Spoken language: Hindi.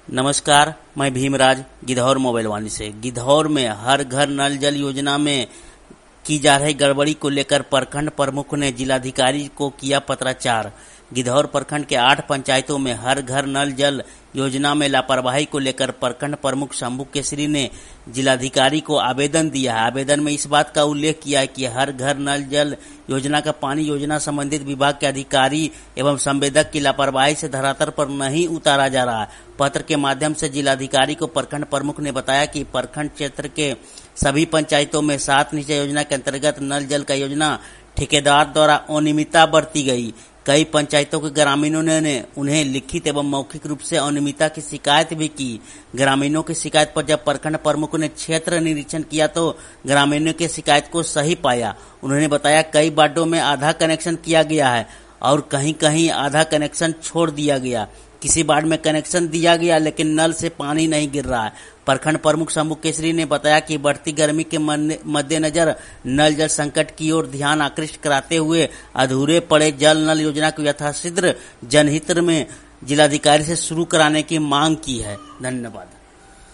नमस्कार, मैं भीमराज गिद्धौर मोबाइल वाणी से। गिद्धौर में हर घर नल जल योजना में की जा रही गड़बड़ी को लेकर प्रखंड प्रमुख ने जिलाधिकारी को किया पत्राचार। गिद्धौर प्रखंड के 8 पंचायतों में हर घर नल जल योजना में लापरवाही को लेकर प्रखंड प्रमुख शंभू केसरी ने जिलाधिकारी को आवेदन दिया है। आवेदन में इस बात का उल्लेख किया है कि हर घर नल जल योजना का पानी योजना संबंधित विभाग के अधिकारी एवं संवेदक की लापरवाही से धरातल पर नहीं उतारा जा रहा है। पत्र के माध्यम से जिलाधिकारी को प्रखंड प्रमुख ने बताया कि प्रखंड क्षेत्र के सभी पंचायतों में 7 निश्चय योजना के अंतर्गत नल जल का योजना ठेकेदार द्वारा अनियमितता बरती गई। कई पंचायतों के ग्रामीणों ने उन्हें लिखित एवं मौखिक रूप से अनियमितता की शिकायत भी की। ग्रामीणों की शिकायत पर जब प्रखंड प्रमुख ने क्षेत्र निरीक्षण किया तो ग्रामीणों की शिकायत को सही पाया। उन्होंने बताया कई वार्डों में आधा कनेक्शन किया गया है और कहीं कहीं आधा कनेक्शन छोड़ दिया गया। किसी वार्ड में कनेक्शन दिया गया लेकिन नल से पानी नहीं गिर रहा है। प्रखंड प्रमुख शंभू केसरी ने बताया कि बढ़ती गर्मी के मद्देनजर नल जल संकट की ओर ध्यान आकृष्ट कराते हुए अधूरे पड़े जल नल योजना को यथाशीघ्र जनहित में जिलाधिकारी से शुरू कराने की मांग की है। धन्यवाद।